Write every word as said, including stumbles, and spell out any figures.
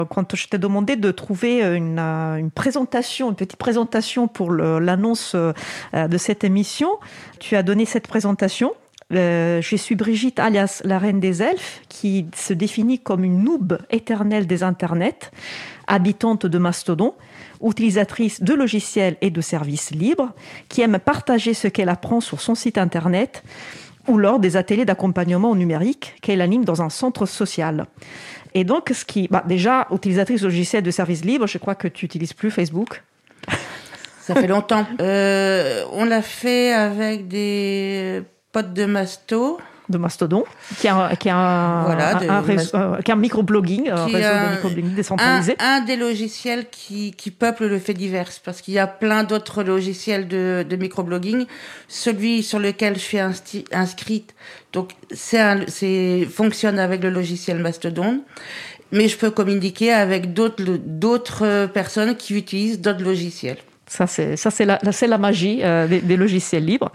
Quand je t'ai demandé de trouver une, une présentation, une petite présentation pour le, l'annonce de cette émission, tu as donné cette présentation. Euh, je suis Brigitte, alias la Reine des Elfes, qui se définit comme une noob éternelle des internets, habitante de Mastodon, utilisatrice de logiciels et de services libres, qui aime partager ce qu'elle apprend sur son site internet ou lors des ateliers d'accompagnement au numérique qu'elle anime dans un centre social. Et donc, ce qui, bah, déjà, utilisatrice de logiciels de services libres, je crois que tu n'utilises plus Facebook. Ça fait longtemps. Euh, on l'a fait avec des potes de Masto. De Mastodon, qui a, qui a un, voilà, un, un, réseau, euh, qui a un microblogging, un réseau a, de microblogging décentralisé. Un, un des logiciels qui, qui peuple le fait divers, parce qu'il y a plein d'autres logiciels de, de microblogging. Celui sur lequel je suis insti, inscrite, donc c'est, un, c'est fonctionne avec le logiciel Mastodon, mais je peux communiquer avec d'autres, d'autres personnes qui utilisent d'autres logiciels. Ça, c'est, ça, c'est, la, c'est la magie euh, des, des logiciels libres.